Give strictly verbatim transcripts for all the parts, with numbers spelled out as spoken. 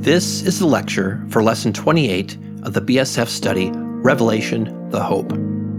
This is the lecture for Lesson twenty-eight of the B S F study, Revelation, the Hope.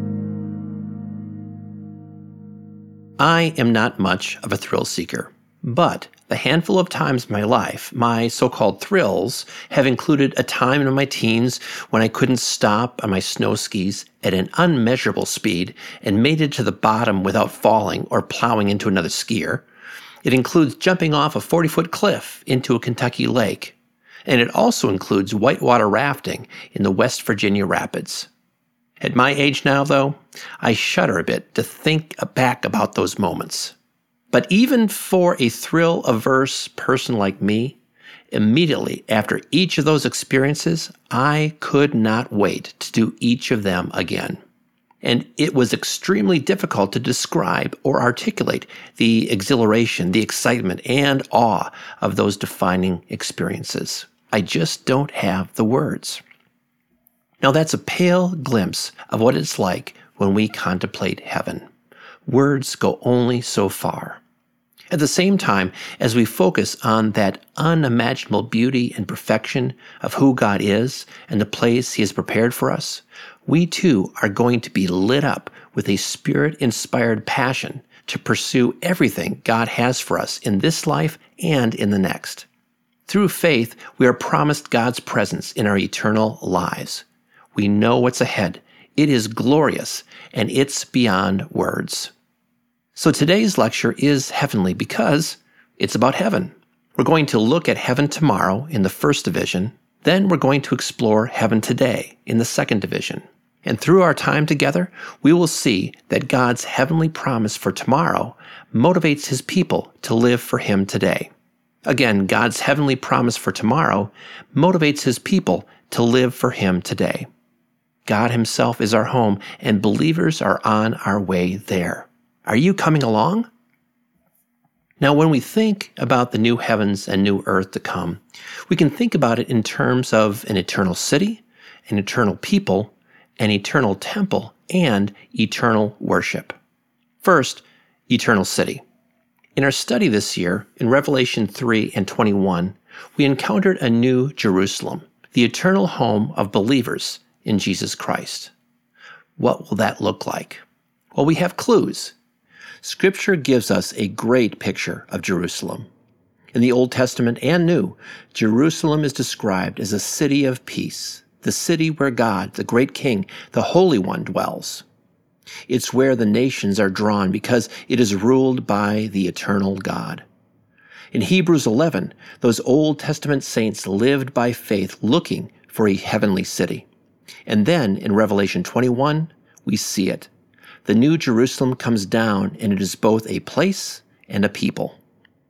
I am not much of a thrill seeker, but the handful of times in my life, my so-called thrills have included a time in my teens when I couldn't stop on my snow skis at an unmeasurable speed and made it to the bottom without falling or plowing into another skier. It includes jumping off a forty-foot cliff into a Kentucky lake. And it also includes whitewater rafting in the West Virginia rapids. At my age now, though, I shudder a bit to think back about those moments. But even for a thrill-averse person like me, immediately after each of those experiences, I could not wait to do each of them again. And it was extremely difficult to describe or articulate the exhilaration, the excitement, and awe of those defining experiences. I just don't have the words. Now that's a pale glimpse of what it's like when we contemplate heaven. Words go only so far. At the same time, as we focus on that unimaginable beauty and perfection of who God is and the place He has prepared for us, we too are going to be lit up with a Spirit-inspired passion to pursue everything God has for us in this life and in the next. Through faith, we are promised God's presence in our eternal lives. We know what's ahead. It is glorious, and it's beyond words. So today's lecture is heavenly because it's about heaven. We're going to look at heaven tomorrow in the first division. Then we're going to explore heaven today in the second division. And through our time together, we will see that God's heavenly promise for tomorrow motivates His people to live for Him today. Again, God's heavenly promise for tomorrow motivates His people to live for Him today. God Himself is our home, and believers are on our way there. Are you coming along? Now, when we think about the new heavens and new earth to come, we can think about it in terms of an eternal city, an eternal people, an eternal temple, and eternal worship. First, eternal city. In our study this year, in Revelation three and twenty-one, we encountered a new Jerusalem, the eternal home of believers in Jesus Christ. What will that look like? Well, we have clues. Scripture gives us a great picture of Jerusalem. In the Old Testament and New, Jerusalem is described as a city of peace, the city where God, the great King, the Holy One, dwells. It's where the nations are drawn because it is ruled by the eternal God. In Hebrews eleven, those Old Testament saints lived by faith looking for a heavenly city. And then in Revelation twenty-one, we see it. The new Jerusalem comes down, and it is both a place and a people.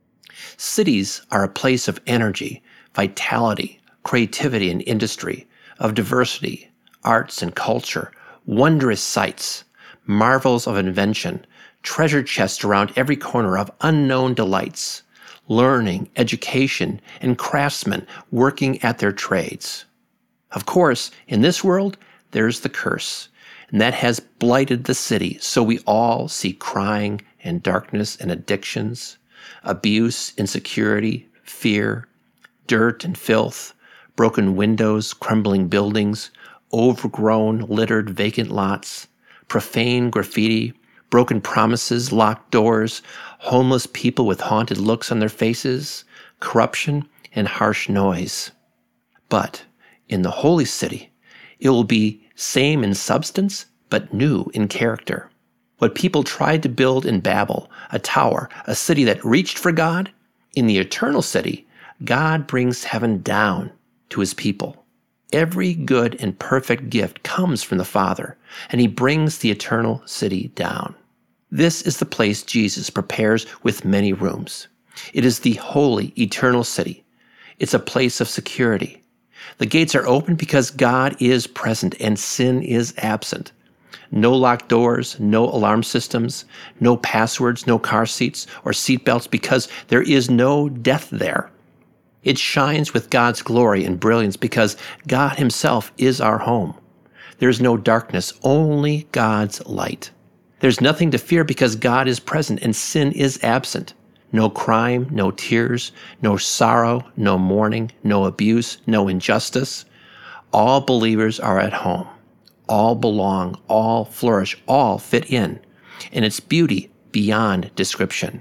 Cities are a place of energy, vitality, creativity and industry, of diversity, arts and culture, wondrous sights, marvels of invention, treasure chests around every corner of unknown delights, learning, education, and craftsmen working at their trades. Of course, in this world, there's the curse, and that has blighted the city, so we all see crying and darkness and addictions, abuse, insecurity, fear, dirt and filth, broken windows, crumbling buildings, overgrown, littered, vacant lots, profane graffiti, broken promises, locked doors, homeless people with haunted looks on their faces, corruption, and harsh noise. But in the holy city, it will be same in substance, but new in character. What people tried to build in Babel, a tower, a city that reached for God, in the eternal city, God brings heaven down to His people. Every good and perfect gift comes from the Father, and He brings the eternal city down. This is the place Jesus prepares with many rooms. It is the holy, eternal city. It's a place of security. The gates are open because God is present and sin is absent. No locked doors, no alarm systems, no passwords, no car seats or seat belts because there is no death there. It shines with God's glory and brilliance because God Himself is our home. There's no darkness, only God's light. There's nothing to fear because God is present and sin is absent. No crime, no tears, no sorrow, no mourning, no abuse, no injustice. All believers are at home. All belong, all flourish, all fit in, and its beauty beyond description.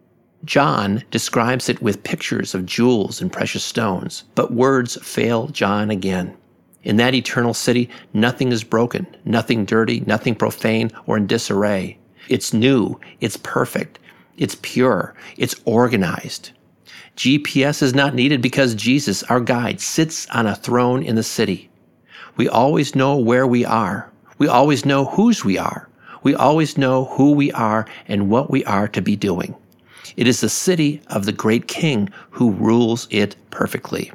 John describes it with pictures of jewels and precious stones, but words fail John again. In that eternal city, nothing is broken, nothing dirty, nothing profane or in disarray. It's new, it's perfect, it's pure, it's organized. G P S is not needed because Jesus, our guide, sits on a throne in the city. We always know where we are. We always know whose we are. We always know who we are and what we are to be doing. It is the city of the great King who rules it perfectly.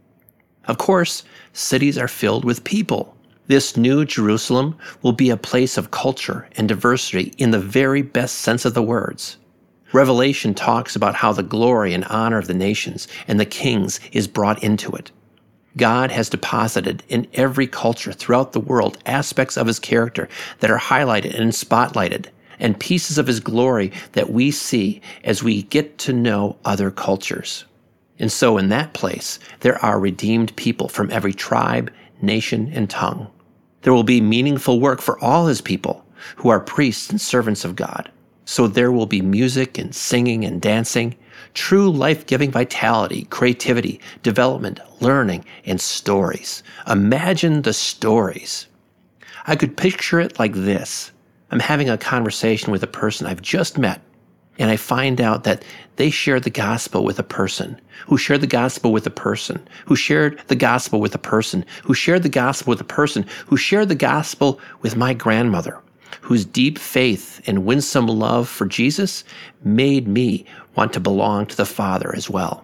Of course, cities are filled with people. This new Jerusalem will be a place of culture and diversity in the very best sense of the words. Revelation talks about how the glory and honor of the nations and the kings is brought into it. God has deposited in every culture throughout the world aspects of his character that are highlighted and spotlighted, and pieces of his glory that we see as we get to know other cultures. And so in that place, there are redeemed people from every tribe, nation, and tongue. There will be meaningful work for all his people who are priests and servants of God. So there will be music and singing and dancing, true life-giving vitality, creativity, development, learning, and stories. Imagine the stories. I could picture it like this. I'm having a conversation with a person I've just met, and I find out that they shared the gospel with a person, who shared the gospel with a person, who shared the gospel with a person, who shared the gospel with a person, who shared the gospel with my grandmother, whose deep faith and winsome love for Jesus made me want to belong to the Father as well.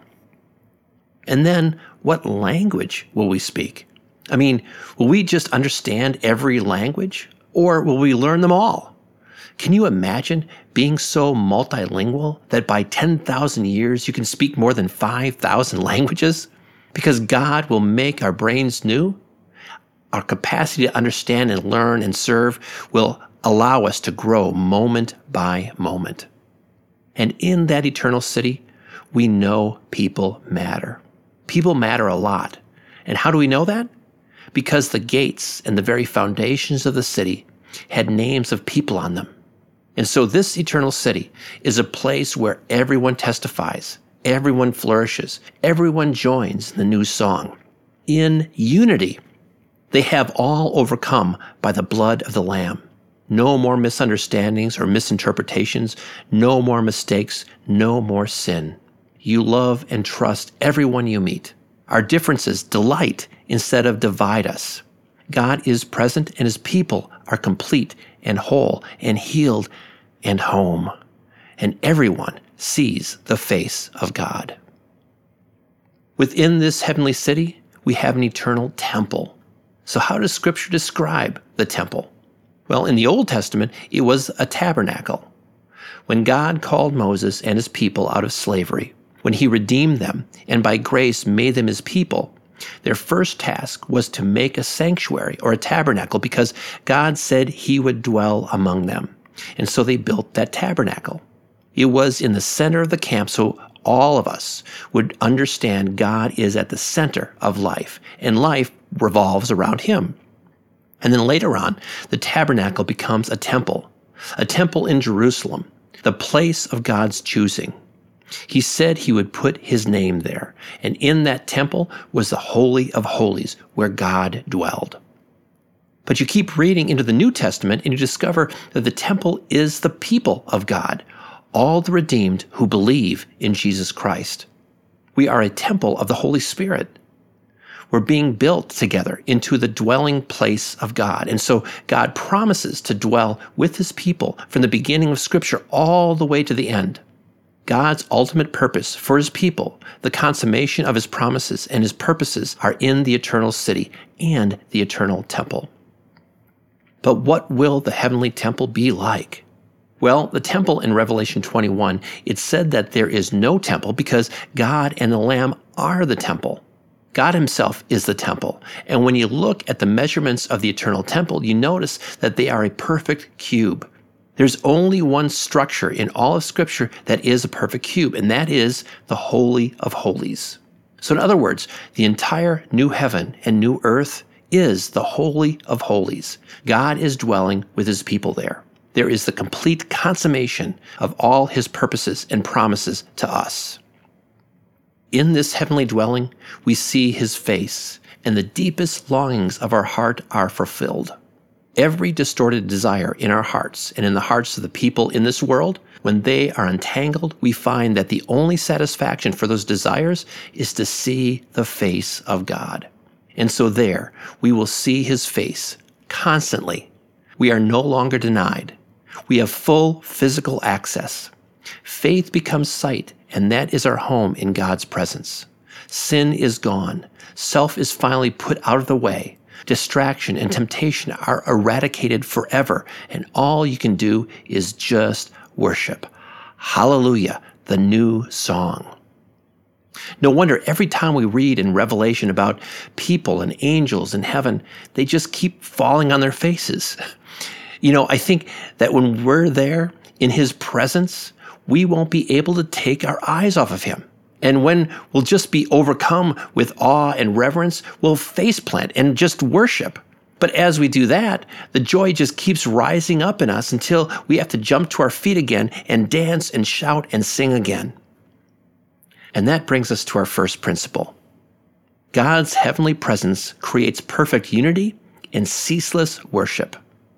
And then, what language will we speak? I mean, will we just understand every language? Or will we learn them all? Can you imagine being so multilingual that by ten thousand years you can speak more than five thousand languages? Because God will make our brains new. Our capacity to understand and learn and serve will allow us to grow moment by moment. And in that eternal city, we know people matter. People matter a lot. And how do we know that? Because the gates and the very foundations of the city had names of people on them. And so this eternal city is a place where everyone testifies, everyone flourishes, everyone joins the new song. In unity, they have all overcome by the blood of the Lamb. No more misunderstandings or misinterpretations, no more mistakes, no more sin. You love and trust everyone you meet. Our differences delight instead of divide us. God is present and his people are complete and whole and healed and home. And everyone sees the face of God. Within this heavenly city, we have an eternal temple. So how does Scripture describe the temple? Well, in the Old Testament, it was a tabernacle. When God called Moses and his people out of slavery, when he redeemed them and by grace made them his people, their first task was to make a sanctuary or a tabernacle because God said he would dwell among them. And so they built that tabernacle. It was in the center of the camp so all of us would understand God is at the center of life, and life revolves around him. And then later on, the tabernacle becomes a temple, a temple in Jerusalem, the place of God's choosing. He said he would put his name there, and in that temple was the Holy of Holies where God dwelled. But you keep reading into the New Testament and you discover that the temple is the people of God, all the redeemed who believe in Jesus Christ. We are a temple of the Holy Spirit. We're being built together into the dwelling place of God. And so God promises to dwell with his people from the beginning of Scripture all the way to the end. God's ultimate purpose for his people, the consummation of his promises and his purposes are in the eternal city and the eternal temple. But what will the heavenly temple be like? Well, the temple in Revelation twenty-one, it said that there is no temple because God and the Lamb are the temple. God himself is the temple. And when you look at the measurements of the eternal temple, you notice that they are a perfect cube. There's only one structure in all of Scripture that is a perfect cube, and that is the Holy of Holies. So in other words, the entire new heaven and new earth is the Holy of Holies. God is dwelling with his people there. There is the complete consummation of all his purposes and promises to us. In this heavenly dwelling, we see his face, and the deepest longings of our heart are fulfilled. Every distorted desire in our hearts and in the hearts of the people in this world, when they are entangled, we find that the only satisfaction for those desires is to see the face of God. And so there, we will see his face constantly. We are no longer denied. We have full physical access. Faith becomes sight, and that is our home in God's presence. Sin is gone. Self is finally put out of the way. Distraction and temptation are eradicated forever, and all you can do is just worship. Hallelujah, the new song. No wonder every time we read in Revelation about people and angels in heaven, they just keep falling on their faces. You know, I think that when we're there in his presence, we won't be able to take our eyes off of him. And when we'll just be overcome with awe and reverence, we'll faceplant and just worship. But as we do that, the joy just keeps rising up in us until we have to jump to our feet again and dance and shout and sing again. And that brings us to our first principle. God's heavenly presence creates perfect unity and ceaseless worship.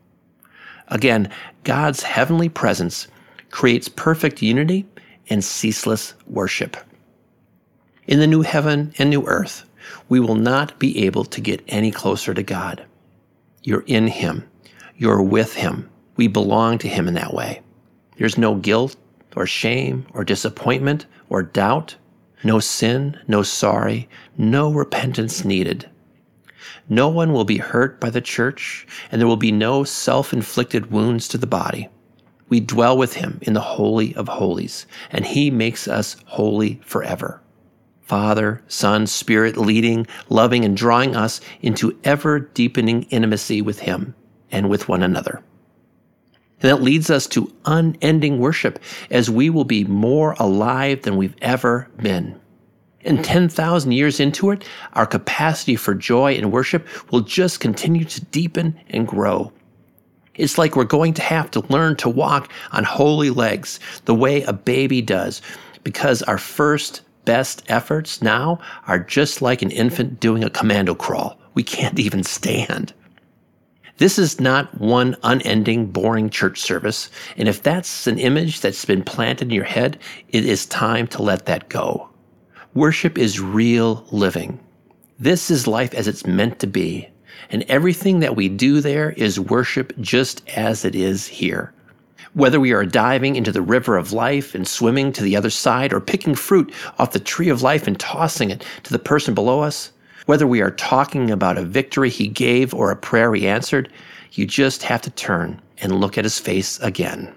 Again, God's heavenly presence creates perfect unity and ceaseless worship. In the new heaven and new earth, we will not be able to get any closer to God. You're in him. You're with him. We belong to him in that way. There's no guilt or shame or disappointment or doubt, no sin, no sorry, no repentance needed. No one will be hurt by the church, and there will be no self-inflicted wounds to the body. We dwell with him in the Holy of Holies, and he makes us holy forever. Father, Son, Spirit leading, loving, and drawing us into ever-deepening intimacy with him and with one another. And that leads us to unending worship, as we will be more alive than we've ever been. And ten thousand years into it, our capacity for joy and worship will just continue to deepen and grow. It's like we're going to have to learn to walk on holy legs the way a baby does, because our first best efforts now are just like an infant doing a commando crawl. We can't even stand. This is not one unending, boring church service, and if that's an image that's been planted in your head, it is time to let that go. Worship is real living. This is life as it's meant to be, and everything that we do there is worship just as it is here. Whether we are diving into the river of life and swimming to the other side, or picking fruit off the tree of life and tossing it to the person below us, whether we are talking about a victory he gave or a prayer he answered, you just have to turn and look at his face again.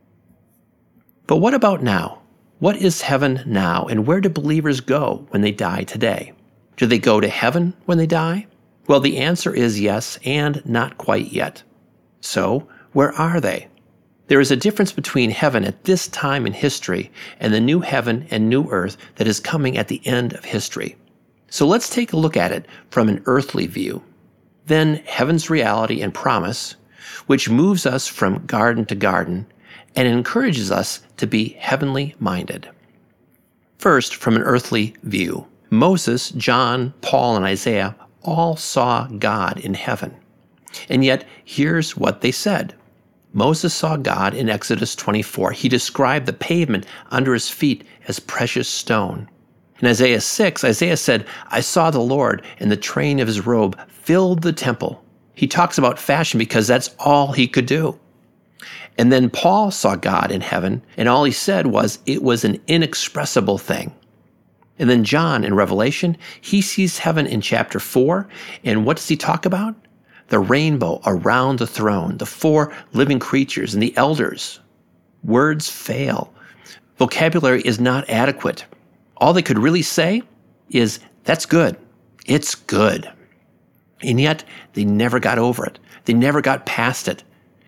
But what about now? What is heaven now, and where do believers go when they die today? Do they go to heaven when they die? Well, the answer is yes, and not quite yet. So, where are they? There is a difference between heaven at this time in history and the new heaven and new earth that is coming at the end of history. So let's take a look at it from an earthly view. Then heaven's reality and promise, which moves us from garden to garden and encourages us to be heavenly minded. First, from an earthly view, Moses, John, Paul, and Isaiah all saw God in heaven. And yet, here's what they said. Moses saw God in Exodus twenty-four. He described the pavement under his feet as precious stone. In Isaiah six, Isaiah said, I saw the Lord, and the train of his robe filled the temple. He talks about fashion because that's all he could do. And then Paul saw God in heaven, and all he said was it was an inexpressible thing. And then John in Revelation, he sees heaven in chapter four, and what does he talk about? The rainbow around the throne, the four living creatures, and the elders. Words fail. Vocabulary is not adequate. All they could really say is, that's good. It's good. And yet, they never got over it. They never got past it.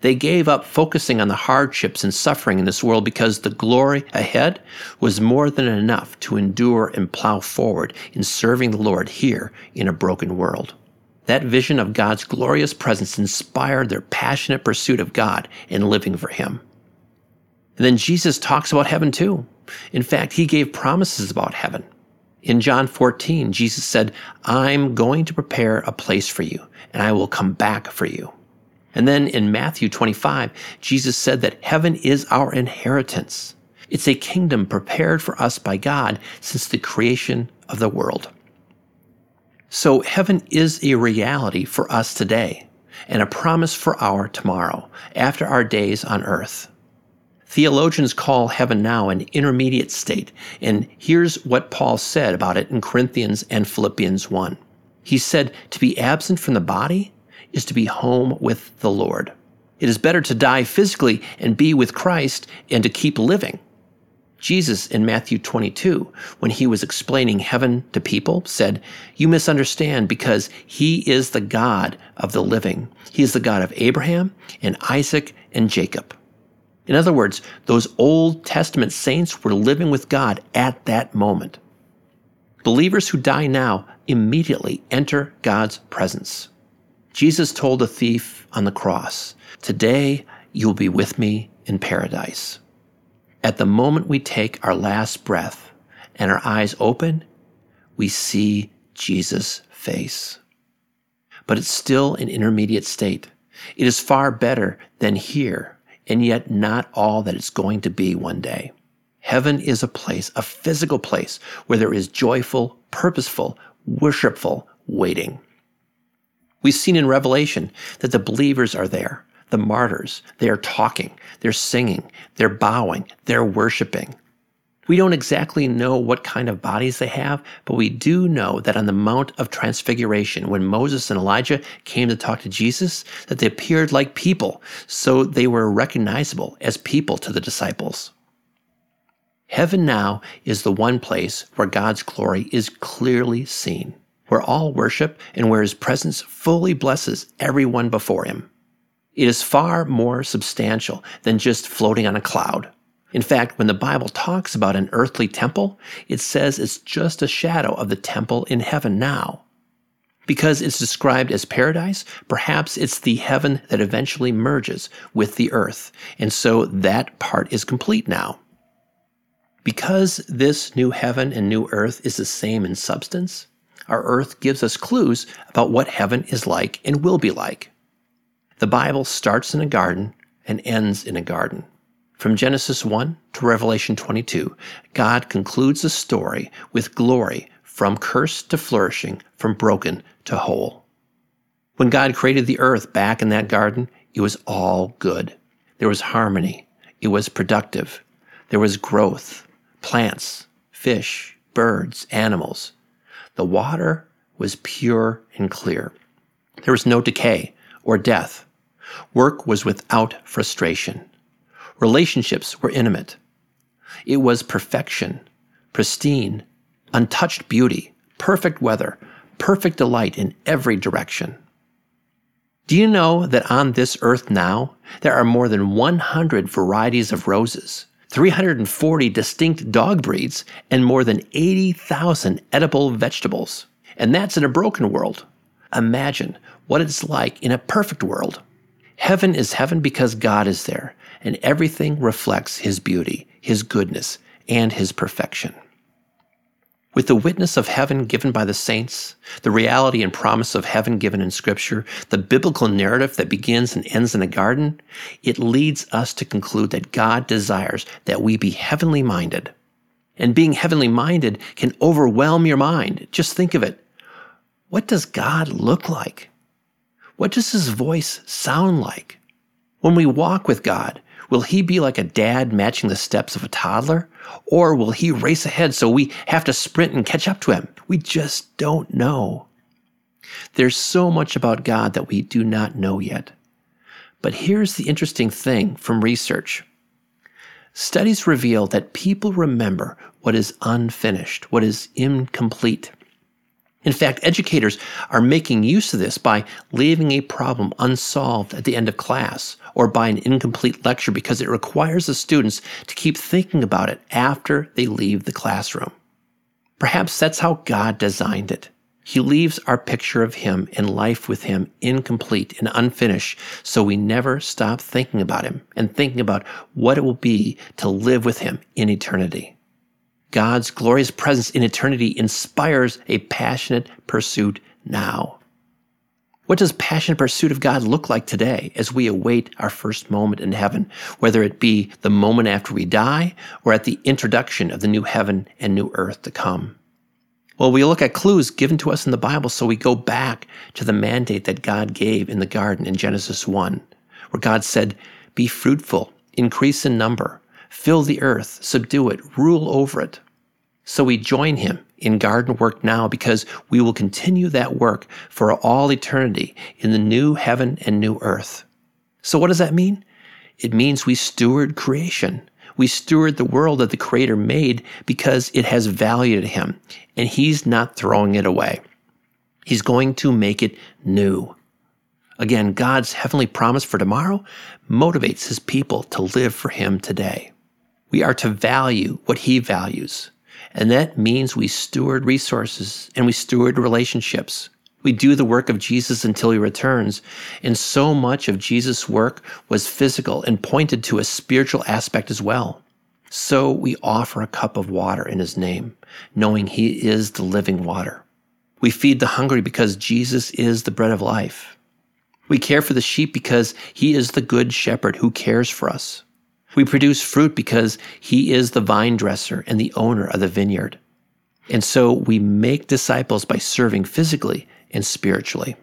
They gave up focusing on the hardships and suffering in this world because the glory ahead was more than enough to endure and plow forward in serving the Lord here in a broken world. That vision of God's glorious presence inspired their passionate pursuit of God and living for Him. And then Jesus talks about heaven too. In fact, He gave promises about heaven. In John fourteen, Jesus said, "I'm going to prepare a place for you, and I will come back for you." And then in Matthew twenty-five, Jesus said that heaven is our inheritance. It's a kingdom prepared for us by God since the creation of the world. So heaven is a reality for us today and a promise for our tomorrow, after our days on earth. Theologians call heaven now an intermediate state, and here's what Paul said about it in Corinthians and Philippians one. He said, "To be absent from the body is to be home with the Lord. It is better to die physically and be with Christ and to keep living." Jesus in Matthew twenty-two, when He was explaining heaven to people, said, "You misunderstand because He is the God of the living. He is the God of Abraham and Isaac and Jacob." In other words, those Old Testament saints were living with God at that moment. Believers who die now immediately enter God's presence. Jesus told the thief on the cross, "Today you will be with me in paradise." At the moment we take our last breath and our eyes open, we see Jesus' face. But it's still an intermediate state. It is far better than here, and yet not all that it's going to be one day. Heaven is a place, a physical place, where there is joyful, purposeful, worshipful waiting. We've seen in Revelation that the believers are there, the martyrs. They are talking, they're singing, they're bowing, they're worshiping. We don't exactly know what kind of bodies they have, but we do know that on the Mount of Transfiguration, when Moses and Elijah came to talk to Jesus, that they appeared like people, so they were recognizable as people to the disciples. Heaven now is the one place where God's glory is clearly seen, where all worship and where His presence fully blesses everyone before Him. It is far more substantial than just floating on a cloud. In fact, when the Bible talks about an earthly temple, it says it's just a shadow of the temple in heaven now. Because it's described as paradise, perhaps it's the heaven that eventually merges with the earth, and so that part is complete now. Because this new heaven and new earth is the same in substance, our earth gives us clues about what heaven is like and will be like. The Bible starts in a garden and ends in a garden. From Genesis one to Revelation twenty-two, God concludes the story with glory from curse to flourishing, from broken to whole. When God created the earth back in that garden, it was all good. There was harmony. It was productive. There was growth, plants, fish, birds, animals. The water was pure and clear. There was no decay or death. Work was without frustration. Relationships were intimate. It was perfection, pristine, untouched beauty, perfect weather, perfect delight in every direction. Do you know that on this earth now, there are more than one hundred varieties of roses, three hundred forty distinct dog breeds, and more than eighty thousand edible vegetables? And that's in a broken world. Imagine what it's like in a perfect world. Heaven is heaven because God is there, and everything reflects His beauty, His goodness, and His perfection. With the witness of heaven given by the saints, the reality and promise of heaven given in Scripture, the biblical narrative that begins and ends in a garden, it leads us to conclude that God desires that we be heavenly minded. And being heavenly minded can overwhelm your mind. Just think of it. What does God look like? What does His voice sound like? When we walk with God, will He be like a dad matching the steps of a toddler? Or will He race ahead so we have to sprint and catch up to Him? We just don't know. There's so much about God that we do not know yet. But here's the interesting thing from research. Studies reveal that people remember what is unfinished, what is incomplete. In fact, educators are making use of this by leaving a problem unsolved at the end of class or by an incomplete lecture because it requires the students to keep thinking about it after they leave the classroom. Perhaps that's how God designed it. He leaves our picture of Him and life with Him incomplete and unfinished, so we never stop thinking about Him and thinking about what it will be to live with Him in eternity. God's glorious presence in eternity inspires a passionate pursuit now. What does passionate pursuit of God look like today as we await our first moment in heaven, whether it be the moment after we die or at the introduction of the new heaven and new earth to come? Well, we look at clues given to us in the Bible, so we go back to the mandate that God gave in the garden in Genesis one, where God said, "Be fruitful, increase in number, fill the earth, subdue it, rule over it." So we join Him in garden work now because we will continue that work for all eternity in the new heaven and new earth. So what does that mean? It means we steward creation. We steward the world that the Creator made because it has value to Him, and He's not throwing it away. He's going to make it new. Again, God's heavenly promise for tomorrow motivates His people to live for Him today. We are to value what He values, and that means we steward resources and we steward relationships. We do the work of Jesus until He returns, and so much of Jesus' work was physical and pointed to a spiritual aspect as well. So we offer a cup of water in His name, knowing He is the living water. We feed the hungry because Jesus is the bread of life. We care for the sheep because He is the good shepherd who cares for us. We produce fruit because He is the vine dresser and the owner of the vineyard. And so we make disciples by serving physically and spiritually.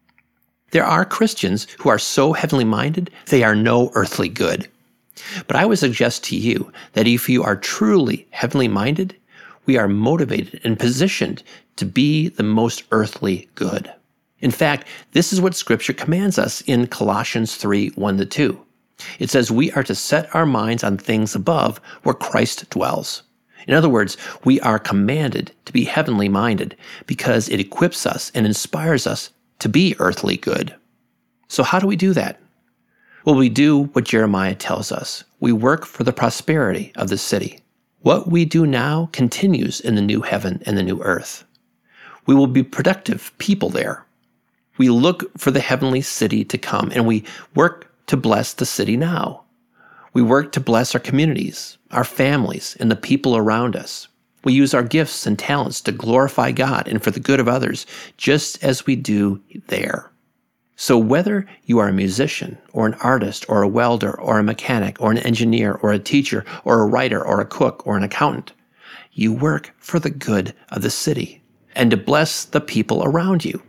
There are Christians who are so heavenly minded, they are no earthly good. But I would suggest to you that if you are truly heavenly minded, we are motivated and positioned to be the most earthly good. In fact, this is what Scripture commands us in Colossians three, one to two. It says we are to set our minds on things above where Christ dwells. In other words, we are commanded to be heavenly minded because it equips us and inspires us to be earthly good. So how do we do that? Well, we do what Jeremiah tells us. We work for the prosperity of the city. What we do now continues in the new heaven and the new earth. We will be productive people there. We look for the heavenly city to come, and we work to bless the city now. We work to bless our communities, our families, and the people around us. We use our gifts and talents to glorify God and for the good of others, just as we do there. So whether you are a musician or an artist or a welder or a mechanic or an engineer or a teacher or a writer or a cook or an accountant, you work for the good of the city and to bless the people around you.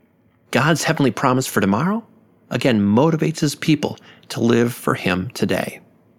God's heavenly promise for tomorrow, again, motivates His people to live for Him today.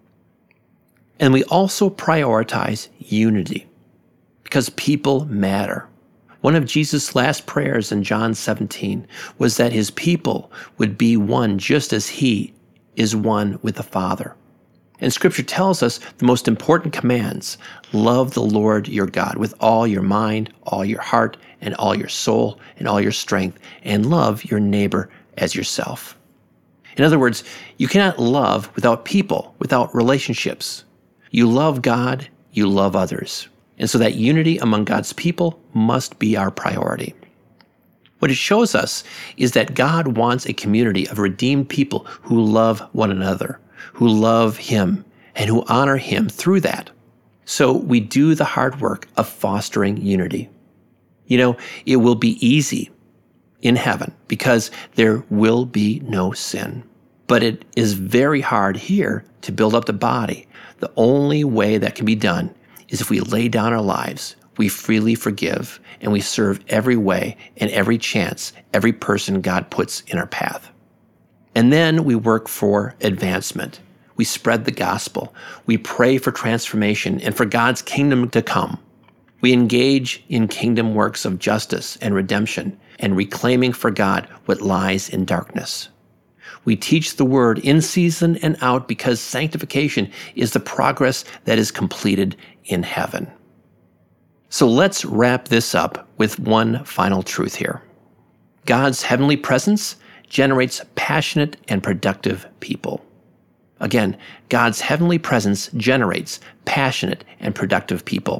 And we also prioritize unity because people matter. One of Jesus' last prayers in John seventeen was that His people would be one just as He is one with the Father. And Scripture tells us the most important commands: love the Lord your God with all your mind, all your heart, and all your soul, and all your strength, and love your neighbor as yourself. In other words, you cannot love without people, without relationships. You love God, you love others. And so that unity among God's people must be our priority. What it shows us is that God wants a community of redeemed people who love one another, who love Him, and who honor Him through that. So we do the hard work of fostering unity. You know, it will be easy in heaven because there will be no sin. But it is very hard here to build up the body. The only way that can be done is if we lay down our lives, we freely forgive, and we serve every way and every chance, every person God puts in our path. And then we work for advancement. We spread the gospel. We pray for transformation and for God's kingdom to come. We engage in kingdom works of justice and redemption and reclaiming for God what lies in darkness. We teach the word in season and out because sanctification is the progress that is completed in heaven. So let's wrap this up with one final truth here. God's heavenly presence generates passionate and productive people. Again, God's heavenly presence generates passionate and productive people.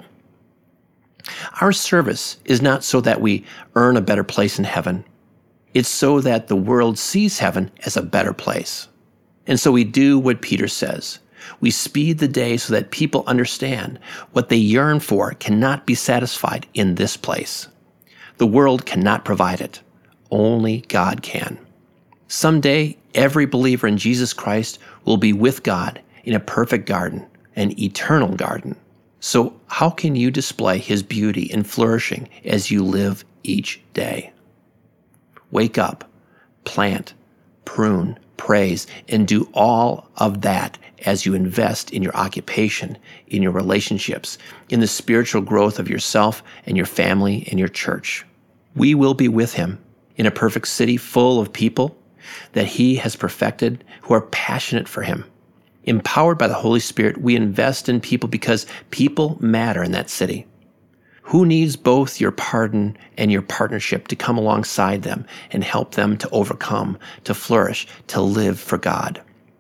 Our service is not so that we earn a better place in heaven. It's so that the world sees heaven as a better place. And so we do what Peter says. We speed the day so that people understand what they yearn for cannot be satisfied in this place. The world cannot provide it. Only God can. Someday, every believer in Jesus Christ will be with God in a perfect garden, an eternal garden. So how can you display His beauty and flourishing as you live each day? Wake up, plant, prune, praise, and do all of that as you invest in your occupation, in your relationships, in the spiritual growth of yourself and your family and your church. We will be with Him in a perfect city full of people that He has perfected who are passionate for Him. Empowered by the Holy Spirit, we invest in people because people matter in that city. Who needs both your pardon and your partnership to come alongside them and help them to overcome, to flourish, to live for God?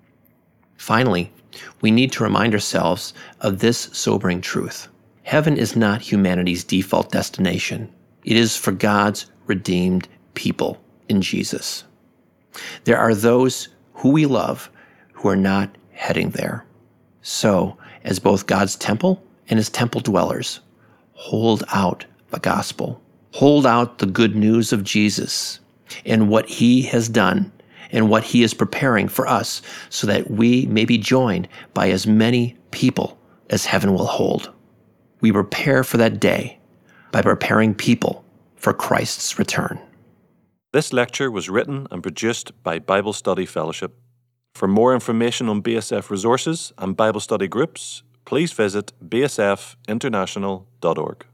Finally, we need to remind ourselves of this sobering truth. Heaven is not humanity's default destination. It is for God's redeemed people in Jesus. There are those who we love who are not heading there. So, as both God's temple and His temple dwellers, hold out the gospel. Hold out the good news of Jesus and what He has done and what He is preparing for us so that we may be joined by as many people as heaven will hold. We prepare for that day by preparing people for Christ's return. This lecture was written and produced by Bible Study Fellowship. For more information on B S F resources and Bible study groups, please visit b s f international dot org.